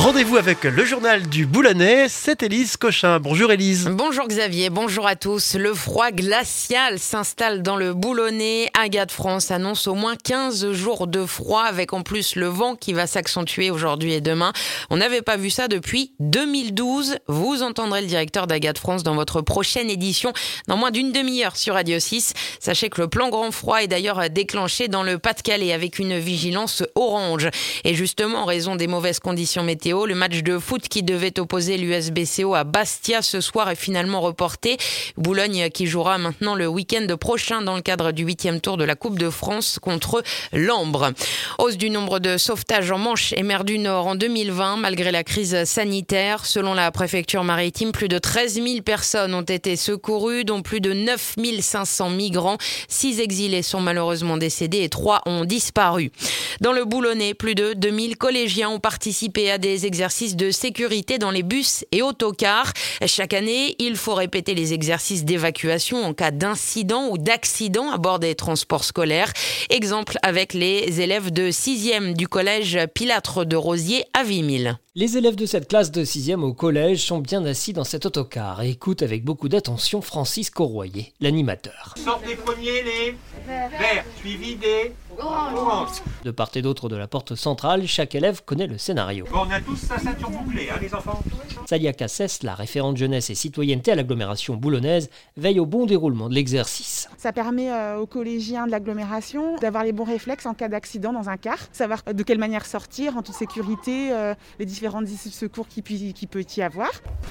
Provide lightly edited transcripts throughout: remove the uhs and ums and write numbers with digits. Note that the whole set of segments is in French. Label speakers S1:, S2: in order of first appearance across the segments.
S1: Rendez-vous avec le journal du Boulonnais, c'est Élise Cochin. Bonjour Élise.
S2: Bonjour Xavier, bonjour à tous. Le froid glacial s'installe dans le Boulonnais. Agathe France annonce au moins 15 jours de froid avec en plus le vent qui va s'accentuer aujourd'hui et demain. On n'avait pas vu ça depuis 2012. Vous entendrez le directeur d'Agathe France dans votre prochaine édition dans moins d'une demi-heure sur Radio 6. Sachez que le plan grand froid est d'ailleurs déclenché dans le Pas-de-Calais avec une vigilance orange. Et justement, en raison des mauvaises conditions météo, le match de foot qui devait opposer l'USBCO à Bastia ce soir est finalement reporté. Boulogne qui jouera maintenant le week-end prochain dans le cadre du 8e tour de la Coupe de France contre l'Ambre. Hausse du nombre de sauvetages en Manche et mer du Nord en 2020 malgré la crise sanitaire. Selon la préfecture maritime, plus de 13 000 personnes ont été secourues, dont plus de 9 500 migrants. 6 exilés sont malheureusement décédés et 3 ont disparu. Dans le Boulonnais, plus de 2000 collégiens ont participé à des exercices de sécurité dans les bus et autocars. Chaque année, il faut répéter les exercices d'évacuation en cas d'incident ou d'accident à bord des transports scolaires. Exemple avec les élèves de 6e du collège Pilâtre de Rosiers à Vimille.
S3: Les élèves de cette classe de 6e au collège sont bien assis dans cet autocar et écoutent avec beaucoup d'attention Francis Corroyer, l'animateur.
S4: Sortez premiers les verts, suivis des oranges.
S3: De part et d'autre de la porte centrale, chaque élève connaît le scénario.
S4: Bon, on a tous sa ceinture bouclée, les enfants.
S3: Salia Cassès, la référente jeunesse et citoyenneté à l'agglomération boulonnaise, veille au bon déroulement de l'exercice.
S5: Ça permet aux collégiens de l'agglomération d'avoir les bons réflexes en cas d'accident dans un car, savoir de quelle manière sortir en toute sécurité, les différents issues de secours qu'il peut y avoir.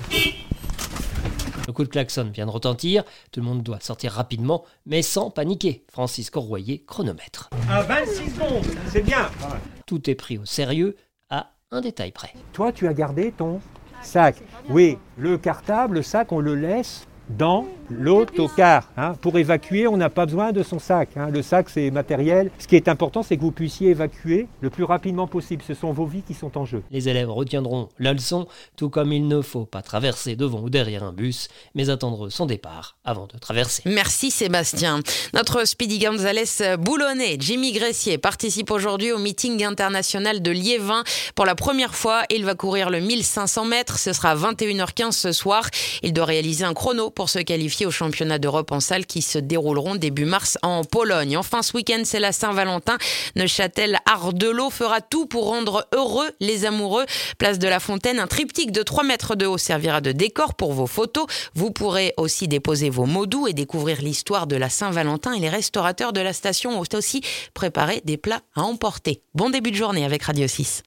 S3: Le coup de klaxon vient de retentir, tout le monde doit sortir rapidement, mais sans paniquer. Francis Corroyer, chronomètre.
S4: À 26 secondes, c'est bien.
S3: Tout est pris au sérieux, à un détail près.
S6: Toi, tu as gardé ton sac. Oui, le cartable, le sac, on le laisse dans l'autocar. Pour évacuer, on n'a pas besoin de son sac. Le sac, c'est matériel. Ce qui est important, c'est que vous puissiez évacuer le plus rapidement possible. Ce sont vos vies qui sont en jeu.
S3: Les élèves retiendront la leçon, tout comme il ne faut pas traverser devant ou derrière un bus, mais attendre son départ avant de traverser.
S2: Merci Sébastien. Notre Speedy Gonzalez boulonnais, Jimmy Gressier, participe aujourd'hui au meeting international de Liévin. Pour la première fois, il va courir le 1500 mètres. Ce sera à 21h15 ce soir. Il doit réaliser un chrono pour se qualifier aux championnats d'Europe en salle qui se dérouleront début mars en Pologne. Enfin, ce week-end, c'est la Saint-Valentin. Neuchâtel-Ardelot fera tout pour rendre heureux les amoureux. Place de la Fontaine, un triptyque de 3 mètres de haut servira de décor pour vos photos. Vous pourrez aussi déposer vos mots doux et découvrir l'histoire de la Saint-Valentin. Et les restaurateurs de la station ont aussi préparé des plats à emporter. Bon début de journée avec Radio 6.